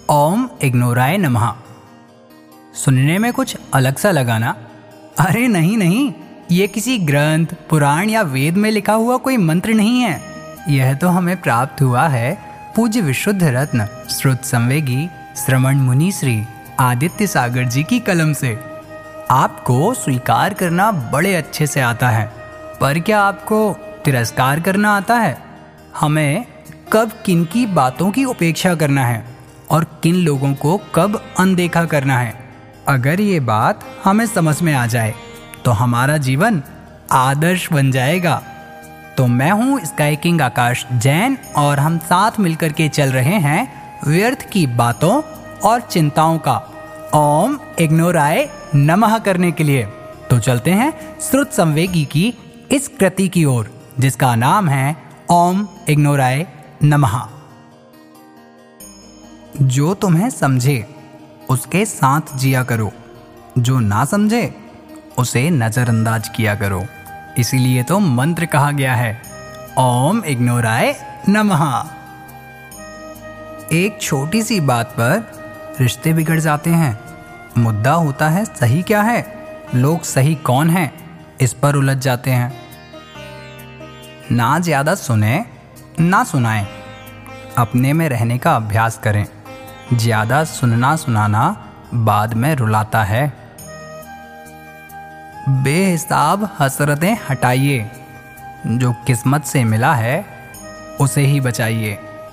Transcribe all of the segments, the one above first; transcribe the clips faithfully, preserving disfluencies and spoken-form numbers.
ओम इग्नोराय नमः। सुनने में कुछ अलग सा लगा ना? अरे नहीं नहीं, ये किसी ग्रंथ, पुराण या वेद में लिखा हुआ कोई मंत्र नहीं है। यह तो हमें प्राप्त हुआ है पूज्य विशुद्ध रत्न श्रुत संवेगी श्रवण मुनि श्री आदित्य सागर जी की कलम से। आपको स्वीकार करना बड़े अच्छे से आता है, पर क्या आपको तिरस्कार करना आता है? हमें कब किन की बातों की उपेक्षा करना है और किन लोगों को कब अनदेखा करना है, अगर ये बात हमें समझ में आ जाए तो हमारा जीवन आदर्श बन जाएगा। तो मैं हूँ स्काई किंग आकाश जैन और हम साथ मिलकर के चल रहे हैं व्यर्थ की बातों और चिंताओं का ओम इग्नोराय नमः करने के लिए। तो चलते हैं श्रुत संवेगी की इस कृति की ओर, जिसका नाम है ओम इग्नोराय नमः। जो तुम्हें समझे उसके साथ जिया करो, जो ना समझे उसे नजरअंदाज किया करो। इसीलिए तो मंत्र कहा गया है ओम इग्नोराय नमः। एक छोटी सी बात पर रिश्ते बिगड़ जाते हैं। मुद्दा होता है सही क्या है, लोग सही कौन है, इस पर उलझ जाते हैं। ना ज्यादा सुने ना सुनाएं, अपने में रहने का अभ्यास करें। ज्यादा सुनना सुनाना बाद में रुलाता है। बेहिसाब हसरतें हटाइए, जो किस्मत से मिला है उसे ही बचाइए।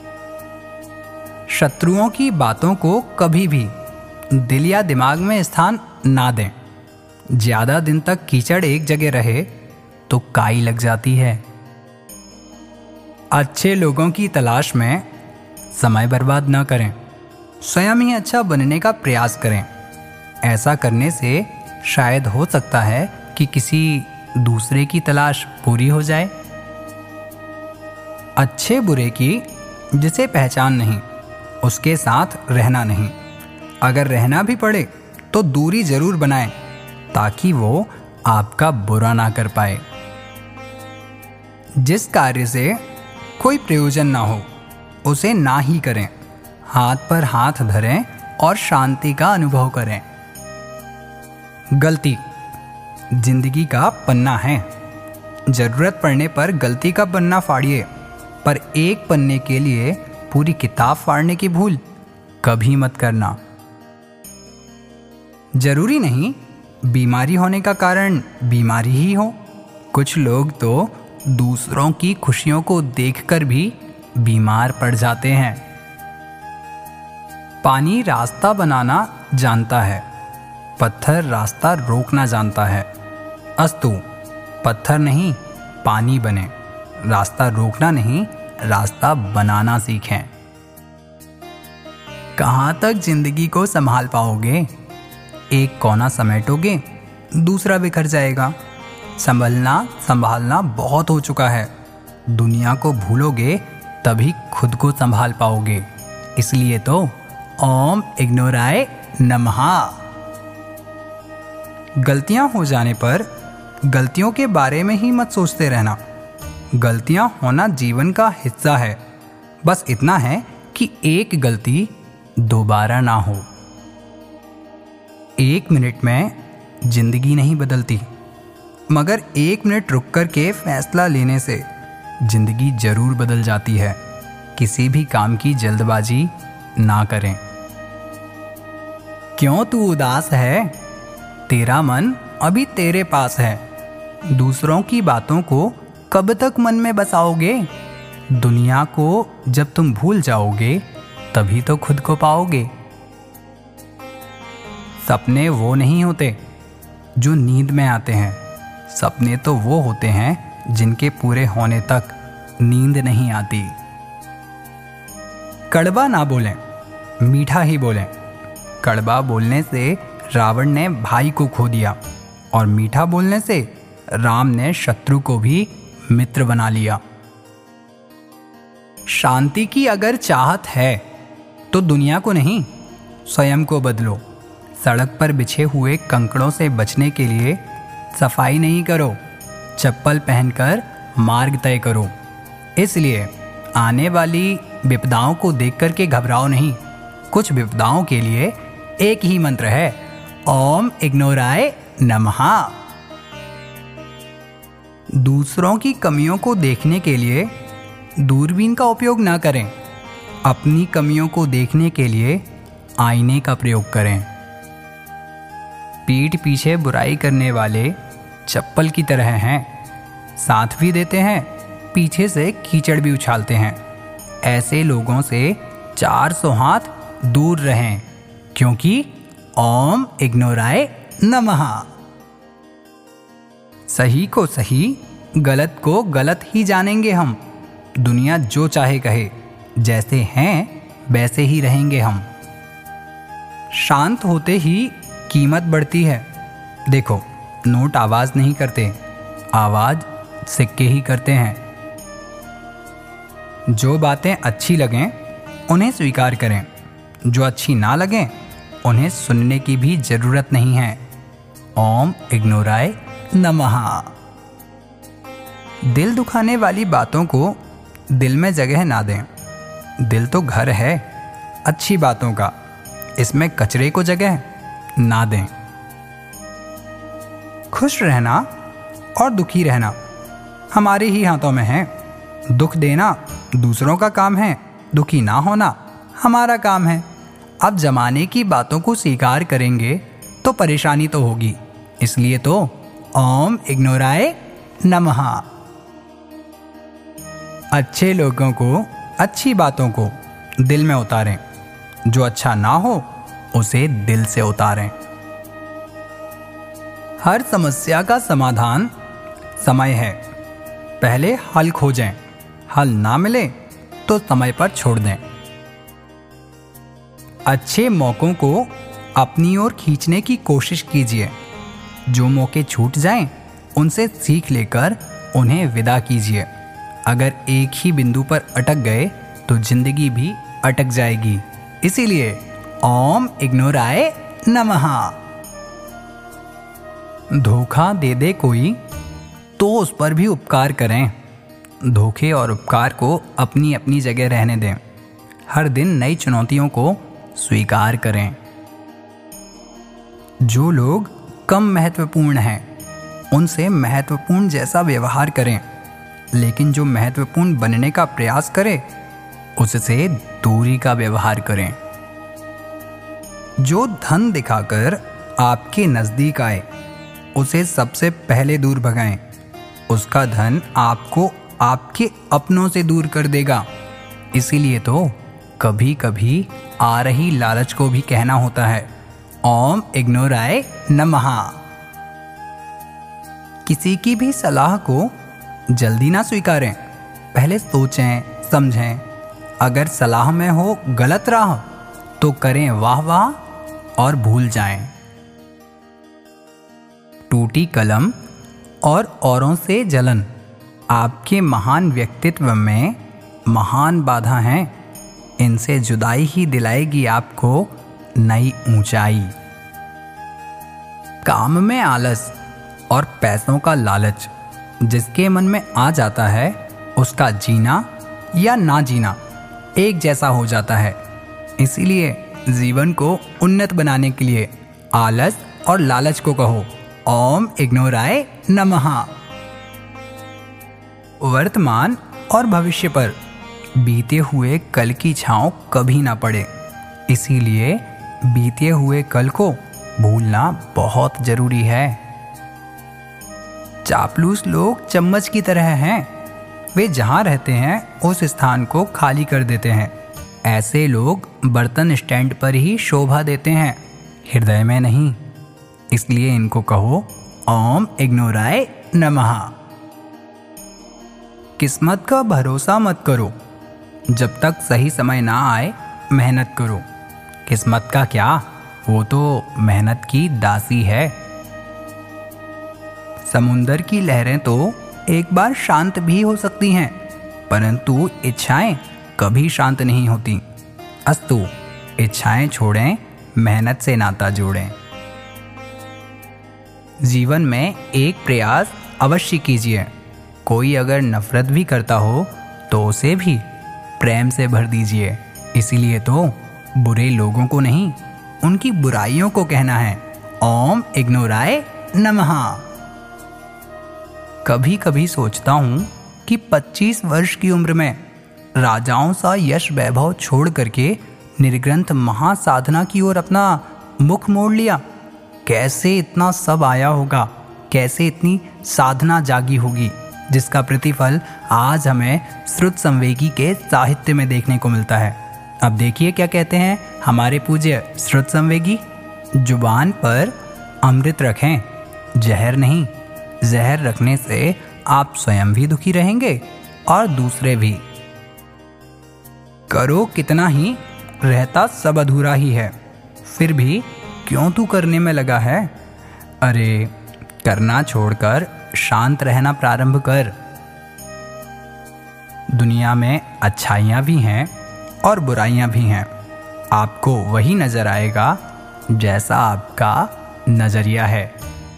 शत्रुओं की बातों को कभी भी दिल या दिमाग में स्थान ना दें। ज्यादा दिन तक कीचड़ एक जगह रहे तो काई लग जाती है। अच्छे लोगों की तलाश में समय बर्बाद न करें, स्वयं ही अच्छा बनने का प्रयास करें। ऐसा करने से शायद हो सकता है कि किसी दूसरे की तलाश पूरी हो जाए। अच्छे बुरे की जिसे पहचान नहीं, उसके साथ रहना नहीं। अगर रहना भी पड़े तो दूरी जरूर बनाएं, ताकि वो आपका बुरा ना कर पाए। जिस कार्य से कोई प्रयोजन ना हो उसे ना ही करें। हाथ पर हाथ धरें और शांति का अनुभव करें। गलती जिंदगी का पन्ना है। जरूरत पड़ने पर गलती का पन्ना फाड़िए, पर एक पन्ने के लिए पूरी किताब फाड़ने की भूल कभी मत करना। जरूरी नहीं बीमारी होने का कारण बीमारी ही हो। कुछ लोग तो दूसरों की खुशियों को देखकर भी बीमार पड़ जाते हैं। पानी रास्ता बनाना जानता है, पत्थर रास्ता रोकना जानता है। अस्तु पत्थर नहीं पानी बने, रास्ता रोकना नहीं रास्ता बनाना सीखें। कहाँ तक जिंदगी को संभाल पाओगे? एक कोना समेटोगे दूसरा बिखर जाएगा। संभलना संभालना बहुत हो चुका है। दुनिया को भूलोगे तभी खुद को संभाल पाओगे। इसलिए तो ओम इग्नोराय नमः। गलतियां हो जाने पर गलतियों के बारे में ही मत सोचते रहना। गलतियां होना जीवन का हिस्सा है। बस इतना है कि एक गलती दोबारा ना हो। एक मिनट में जिंदगी नहीं बदलती, मगर एक मिनट रुक कर के फैसला लेने से जिंदगी जरूर बदल जाती है। किसी भी काम की जल्दबाजी ना करें। क्यों तू उदास है? तेरा मन अभी तेरे पास है। दूसरों की बातों को कब तक मन में बसाओगे? दुनिया को जब तुम भूल जाओगे तभी तो खुद को पाओगे। सपने वो नहीं होते जो नींद में आते हैं। सपने तो वो होते हैं जिनके पूरे होने तक नींद नहीं आती। कड़वा ना बोलें, मीठा ही बोलें। कड़वा बोलने से रावण ने भाई को खो दिया और मीठा बोलने से राम ने शत्रु को भी मित्र बना लिया। शांति की अगर चाहत है तो दुनिया को नहीं स्वयं को बदलो। सड़क पर बिछे हुए कंकड़ों से बचने के लिए सफाई नहीं करो, चप्पल पहनकर मार्ग तय करो। इसलिए आने वाली विपदाओं को देख कर के घबराओ नहीं, कुछ विपदाओं के लिए एक ही मंत्र है, ओम इग्नोराय नमः। दूसरों की कमियों को देखने के लिए दूरबीन का उपयोग ना करें। अपनी कमियों को देखने के लिए आईने का प्रयोग करें। पीठ पीछे बुराई करने वाले चप्पल की तरह हैं, साथ भी देते हैं, पीछे से कीचड़ भी उछालते हैं। ऐसे लोगों से चार सौ हाथ दूर रहें, क्योंकि ओम इग्नोराय नमः। सही को सही, गलत को गलत ही जानेंगे हम। दुनिया जो चाहे कहे, जैसे हैं वैसे ही रहेंगे हम। शांत होते ही कीमत बढ़ती है। देखो, नोट आवाज नहीं करते, आवाज सिक्के ही करते हैं। जो बातें अच्छी लगें उन्हें स्वीकार करें, जो अच्छी ना लगें उन्हें सुनने की भी जरूरत नहीं है। ओम इग्नोराय नमः। दिल दुखाने वाली बातों को दिल में जगह ना दें। दिल तो घर है अच्छी बातों का, इसमें कचरे को जगह ना दें। खुश रहना और दुखी रहना हमारे ही हाथों में है। दुख देना दूसरों का काम है, दुखी ना होना हमारा काम है। अब जमाने की बातों को स्वीकार करेंगे तो परेशानी तो होगी, इसलिए तो ओम इग्नोराय नमः। अच्छे लोगों को, अच्छी बातों को दिल में उतारें, जो अच्छा ना हो उसे दिल से उतारें। हर समस्या का समाधान समय है। पहले हल खोजें, हल ना मिले तो समय पर छोड़ दें। अच्छे मौकों को अपनी ओर खींचने की कोशिश कीजिए। जो मौके छूट जाएं, उनसे सीख लेकर उन्हें विदा कीजिए। अगर एक ही बिंदु पर अटक गए तो जिंदगी भी अटक जाएगी। इसीलिए ओम इग्नोराय नमः। धोखा दे दे कोई तो उस पर भी उपकार करें। धोखे और उपकार को अपनी अपनी जगह रहने दें। हर दिन नई चुनौतियों को स्वीकार करें। जो लोग कम महत्वपूर्ण हैं उनसे महत्वपूर्ण जैसा व्यवहार करें, लेकिन जो महत्वपूर्ण बनने का प्रयास करे उससे दूरी का व्यवहार करें। जो धन दिखाकर आपके नजदीक आए उसे सबसे पहले दूर भगाएं। उसका धन आपको आपके अपनों से दूर कर देगा। इसीलिए तो कभी कभी आ रही लालच को भी कहना होता है, ओम इग्नोराय नमः। किसी की भी सलाह को जल्दी ना स्वीकारें। पहले सोचें, समझें। अगर सलाह में हो गलत राह तो करें वाह वाह और भूल जाएं। टूटी कलम और औरों से जलन आपके महान व्यक्तित्व में महान बाधा हैं। इनसे जुदाई ही दिलाएगी आपको नई ऊंचाई। काम में आलस और पैसों का लालच जिसके मन में आ जाता है उसका जीना या ना जीना एक जैसा हो जाता है। इसीलिए जीवन को उन्नत बनाने के लिए आलस और लालच को कहो, ओम इग्नोराय नमः। वर्तमान और भविष्य पर बीते हुए कल की छांव कभी ना पड़े। इसीलिए बीते हुए कल को भूलना बहुत जरूरी है। चापलूस लोग चम्मच की तरह हैं। वे जहां रहते हैं उस स्थान को खाली कर देते हैं। ऐसे लोग बर्तन स्टैंड पर ही शोभा देते हैं, हृदय में नहीं। इसलिए इनको कहो, ओम इग्नोराय नमः। किस्मत का भरोसा मत करो। जब तक सही समय ना आए मेहनत करो। किस्मत का क्या, वो तो मेहनत की दासी है। समुंदर की लहरें तो एक बार शांत भी हो सकती हैं, परंतु इच्छाएं कभी शांत नहीं होती। अस्तु, इच्छाएं छोड़ें, मेहनत से नाता जोड़ें। जीवन में एक प्रयास अवश्य कीजिए। कोई अगर नफरत भी करता हो तो उसे भी प्रेम से भर दीजिए। इसीलिए तो बुरे लोगों को नहीं, उनकी बुराइयों को कहना है ओम इग्नोराय नमः। कभी कभी सोचता हूँ कि पच्चीस वर्ष की उम्र में राजाओं सा यश वैभव छोड़ करके निर्ग्रंथ महासाधना की ओर अपना मुख मोड़ लिया। कैसे इतना सब आया होगा, कैसे इतनी साधना जागी होगी, जिसका प्रतिफल आज हमें श्रुत संवेगी के साहित्य में देखने को मिलता है। अब देखिए क्या कहते हैं हमारे पूज्य श्रुत संवेगी। जुबान पर अमृत रखें, जहर नहीं। जहर रखने से आप स्वयं भी दुखी रहेंगे और दूसरे भी। करो कितना ही, रहता सब अधूरा ही है। फिर भी क्यों तू करने में लगा है? अरे करना छोड़कर शांत रहना प्रारंभ कर। दुनिया में अच्छाइयाँ भी हैं और बुराइयाँ भी हैं। आपको वही नजर आएगा जैसा आपका नजरिया है।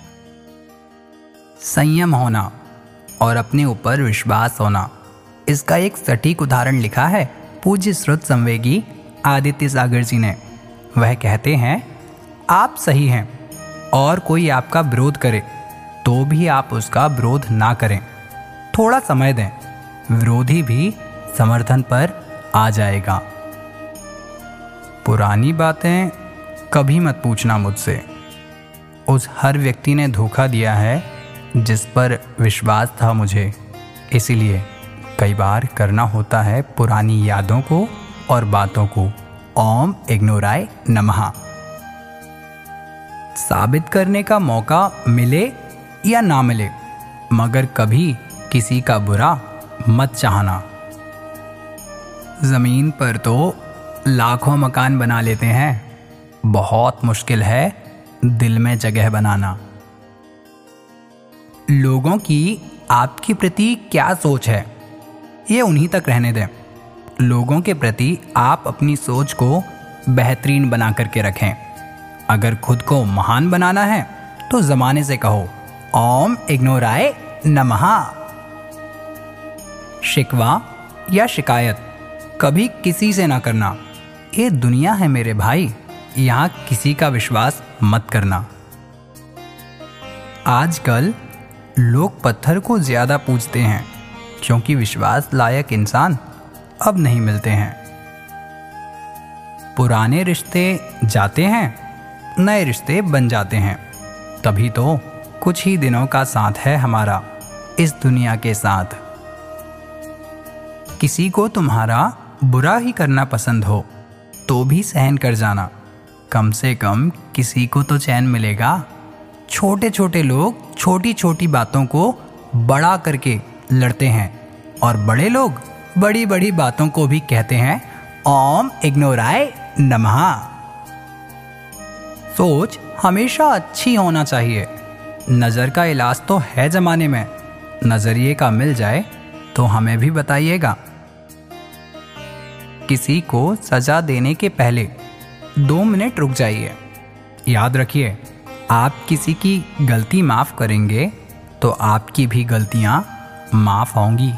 संयम होना और अपने ऊपर विश्वास होना, इसका एक सटीक उदाहरण लिखा है पूज्य श्रुत संवेगी आदित्य सागर जी ने। वह कहते हैं, आप सही हैं और कोई आपका विरोध करे तो भी आप उसका विरोध ना करें। थोड़ा समय दें, विरोधी भी समर्थन पर आ जाएगा। पुरानी बातें कभी मत पूछना मुझसे। उस हर व्यक्ति ने धोखा दिया है जिस पर विश्वास था मुझे। इसीलिए कई बार करना होता है पुरानी यादों को और बातों को ओम इग्नोराय नमः। साबित करने का मौका मिले या ना मिले, मगर कभी किसी का बुरा मत चाहना। जमीन पर तो लाखों मकान बना लेते हैं, बहुत मुश्किल है दिल में जगह बनाना। लोगों की आपके प्रति क्या सोच है, ये उन्हीं तक रहने दें। लोगों के प्रति आप अपनी सोच को बेहतरीन बना करके रखें। अगर खुद को महान बनाना है तो जमाने से कहो ओम इग्नोराय नमः। शिकवा या शिकायत कभी किसी से ना करना। ये दुनिया है मेरे भाई, यहाँ किसी का विश्वास मत करना। आजकल लोग पत्थर को ज्यादा पूजते हैं क्योंकि विश्वास लायक इंसान अब नहीं मिलते हैं। पुराने रिश्ते जाते हैं, नए रिश्ते बन जाते हैं। तभी तो कुछ ही दिनों का साथ है हमारा इस दुनिया के साथ। किसी को तुम्हारा बुरा ही करना पसंद हो तो भी सहन कर जाना। कम से कम किसी को तो चैन मिलेगा। छोटे छोटे लोग छोटी छोटी बातों को बड़ा करके लड़ते हैं और बड़े लोग बड़ी बड़ी बातों को भी कहते हैं ओम इग्नोराय नमः। सोच हमेशा अच्छी होना चाहिए। नज़र का इलाज तो है जमाने में, नज़रिए का मिल जाए तो हमें भी बताइएगा। किसी को सजा देने के पहले दो मिनट रुक जाइए। याद रखिए, आप किसी की गलती माफ़ करेंगे तो आपकी भी गलतियां माफ़ होंगी।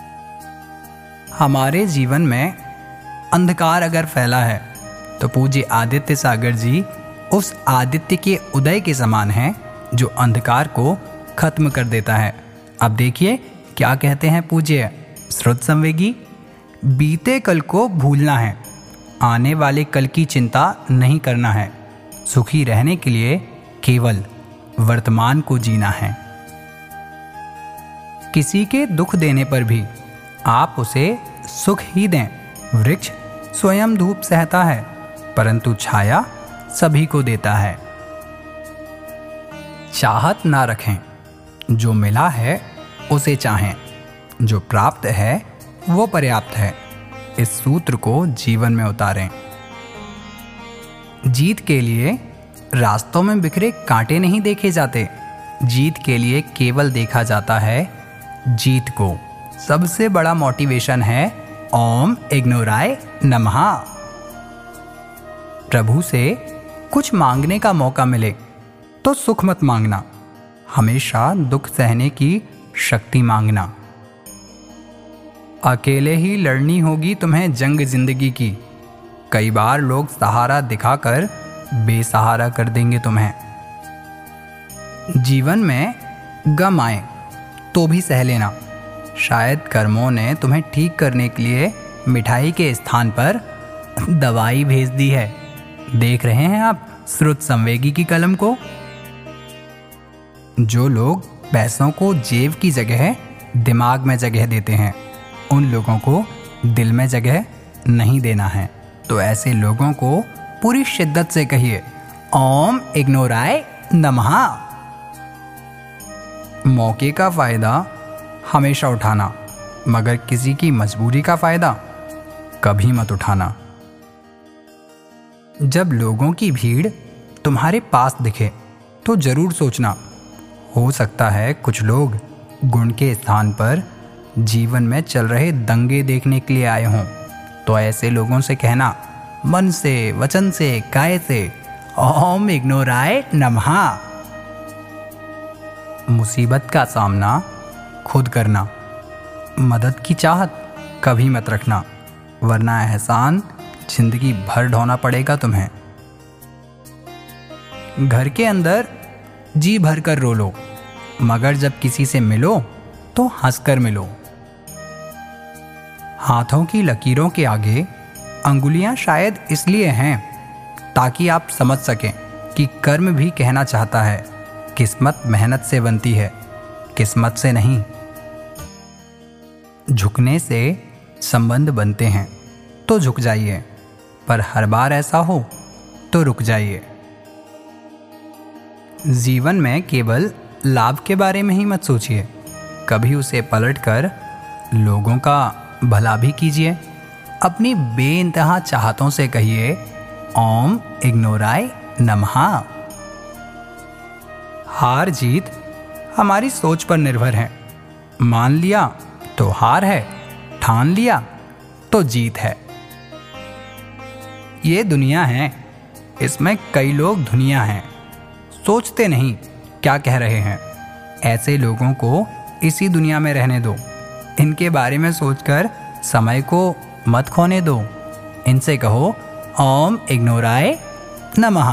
हमारे जीवन में अंधकार अगर फैला है तो पूज्य आदित्य सागर जी उस आदित्य के उदय के समान हैं जो अंधकार को खत्म कर देता है। अब देखिए क्या कहते हैं पूज्य श्रुत संवेगी। बीते कल को भूलना है, आने वाले कल की चिंता नहीं करना है। सुखी रहने के लिए केवल वर्तमान को जीना है। किसी के दुख देने पर भी आप उसे सुख ही दें। वृक्ष स्वयं धूप सहता है परंतु छाया सभी को देता है। चाहत ना रखें, जो मिला है उसे चाहें, जो प्राप्त है वो पर्याप्त है। इस सूत्र को जीवन में उतारें। जीत के लिए रास्तों में बिखरे कांटे नहीं देखे जाते, जीत के लिए केवल देखा जाता है जीत को। सबसे बड़ा मोटिवेशन है ओम इग्नोराय नमः। प्रभु से कुछ मांगने का मौका मिले तो सुख मत मांगना, हमेशा दुख सहने की शक्ति मांगना। अकेले ही लड़नी होगी तुम्हें जंग जिंदगी की, कई बार लोग सहारा दिखाकर बेसहारा कर देंगे तुम्हें। जीवन में गम आए तो भी सह लेना। शायद कर्मों ने तुम्हें ठीक करने के लिए मिठाई के स्थान पर दवाई भेज दी है। देख रहे हैं आप श्रुत संवेगी की कलम को? जो लोग पैसों को जेब की जगह दिमाग में जगह देते हैं, उन लोगों को दिल में जगह नहीं देना है। तो ऐसे लोगों को पूरी शिद्दत से कहिए, ओम इग्नोराय नमः। मौके का फायदा हमेशा उठाना, मगर किसी की मजबूरी का फायदा कभी मत उठाना। जब लोगों की भीड़ तुम्हारे पास दिखे तो जरूर सोचना, हो सकता है कुछ लोग गुण के स्थान पर जीवन में चल रहे दंगे देखने के लिए आए हों। तो ऐसे लोगों से कहना, मन से, वचन से, काय से, ओम इग्नोराय नमः। मुसीबत का सामना खुद करना, मदद की चाहत कभी मत रखना, वरना एहसान जिंदगी भर ढोना पड़ेगा तुम्हें। घर के अंदर जी भर कर रो लो, मगर जब किसी से मिलो तो हंसकर मिलो। हाथों की लकीरों के आगे अंगुलियां शायद इसलिए हैं ताकि आप समझ सकें कि कर्म भी कहना चाहता है, किस्मत मेहनत से बनती है, किस्मत से नहीं। झुकने से संबंध बनते हैं तो झुक जाइए, पर हर बार ऐसा हो तो रुक जाइए। जीवन में केवल लाभ के बारे में ही मत सोचिए, कभी उसे पलटकर लोगों का भला भी कीजिए। अपनी बेइंतहा चाहतों से कहिए, ओम इग्नोराय नमः। हार जीत हमारी सोच पर निर्भर है। मान लिया तो हार है, ठान लिया तो जीत है। ये दुनिया है, इसमें कई लोग दुनिया हैं, सोचते नहीं क्या कह रहे हैं। ऐसे लोगों को इसी दुनिया में रहने दो, इनके बारे में सोचकर समय को मत खोने दो। इनसे कहो, ओम इग्नोराय नमः।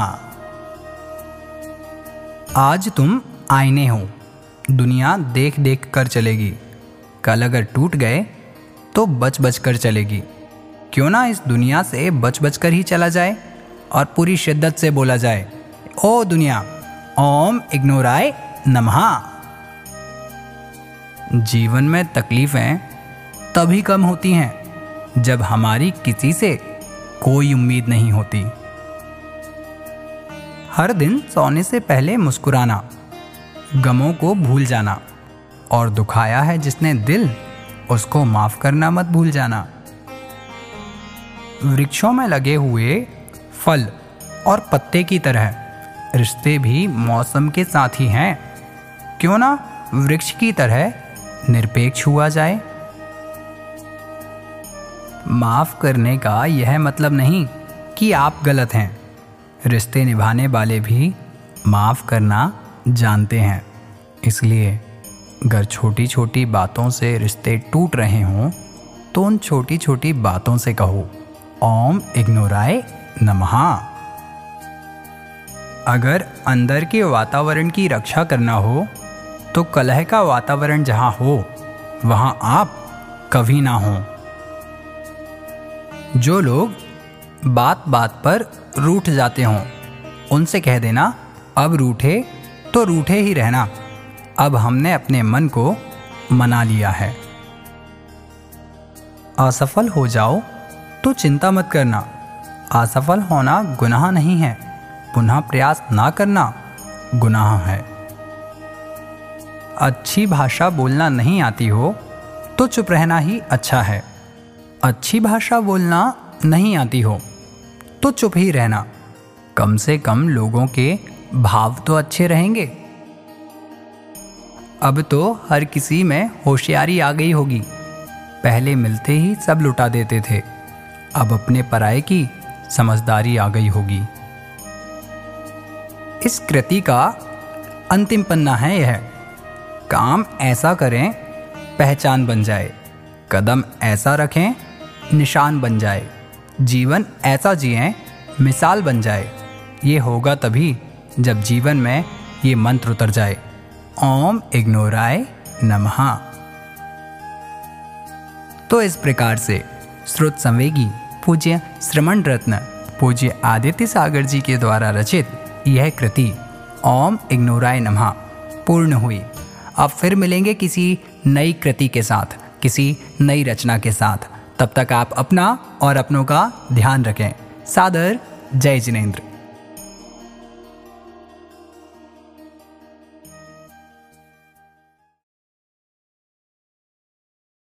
आज तुम आईने हो, दुनिया देख देख कर चलेगी। कल अगर टूट गए तो बच बच कर चलेगी। क्यों ना इस दुनिया से बच बच कर ही चला जाए और पूरी शिद्दत से बोला जाए, ओ दुनिया, ओम इग्नोराय नमः। जीवन में तकलीफें तभी कम होती हैं जब हमारी किसी से कोई उम्मीद नहीं होती। हर दिन सोने से पहले मुस्कुराना, गमों को भूल जाना, और दुखाया है जिसने दिल, उसको माफ करना मत भूल जाना। वृक्षों में लगे हुए फल और पत्ते की तरह रिश्ते भी मौसम के साथ ही हैं। क्यों ना वृक्ष की तरह निरपेक्ष हुआ जाए। माफ करने का यह मतलब नहीं कि आप गलत हैं। रिश्ते निभाने वाले भी माफ करना जानते हैं। इसलिए अगर छोटी छोटी बातों से रिश्ते टूट रहे हों तो उन छोटी छोटी बातों से कहो, ओम इग्नोराय नमः। अगर अंदर के वातावरण की रक्षा करना हो तो कलह का वातावरण जहां हो वहां आप कभी ना हो। जो लोग बात बात पर रूठ जाते हों, उनसे कह देना, अब रूठे तो रूठे ही रहना, अब हमने अपने मन को मना लिया है। असफल हो जाओ तो चिंता मत करना। असफल होना गुनाह नहीं है, पुनः प्रयास ना करना गुनाह है। अच्छी भाषा बोलना नहीं आती हो तो चुप रहना ही अच्छा है। अच्छी भाषा बोलना नहीं आती हो तो चुप ही रहना, कम से कम लोगों के भाव तो अच्छे रहेंगे। अब तो हर किसी में होशियारी आ गई होगी। पहले मिलते ही सब लुटा देते थे, अब अपने पराये की समझदारी आ गई होगी। इस कृति का अंतिम पन्ना है यह, काम ऐसा करें पहचान बन जाए, कदम ऐसा रखें निशान बन जाए, जीवन ऐसा जिएं मिसाल बन जाए। ये होगा तभी जब जीवन में ये मंत्र उतर जाए। ओम इग्नोराय नमः। तो इस प्रकार से श्रुत संवेगी पूज्य श्रमण रत्न पूज्य आदित्य सागर जी के द्वारा रचित यह कृति ओम इग्नोराय नमः पूर्ण हुई। अब फिर मिलेंगे किसी नई कृति के साथ, किसी नई रचना के साथ। तब तक आप अपना और अपनों का ध्यान रखें। सादर, जय जिनेंद्र।